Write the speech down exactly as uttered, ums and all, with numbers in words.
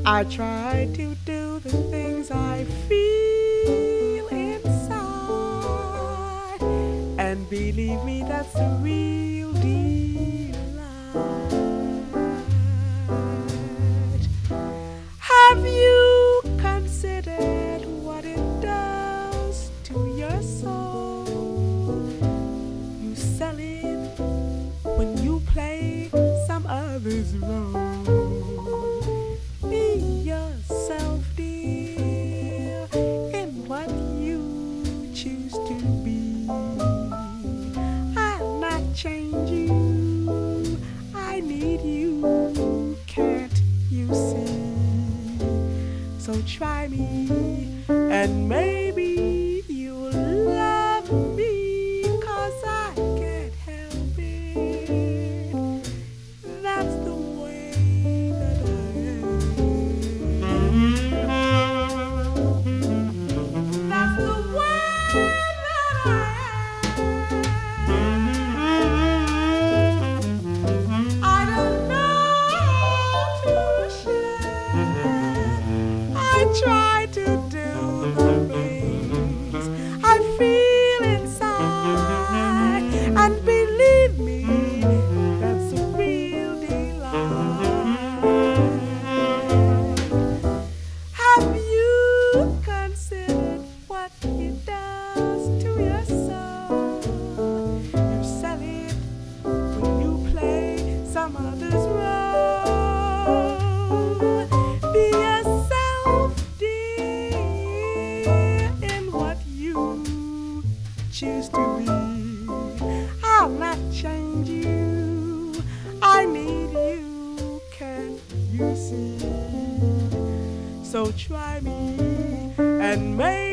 I try to do the things I feel inside, and believe me, that's the real delight. Have you considered what it does to your soul? You sell it when you play some other's role. Be yourself, dear, in what you choose to be. I'll not change you. I need you. Can't you see? So try me, and maybe you'll love me, 'cause I can't help it. That's the way that I am. That's the way that I am. I don't know to share. I try to do the things I feel inside, and believe me, that's a real delight. Have you considered what it does to your soul? You sell it when you play some other's role. Be yourself, dear, in what you choose to be. I'll not change you. I need you, can't you see? So try me, and maybe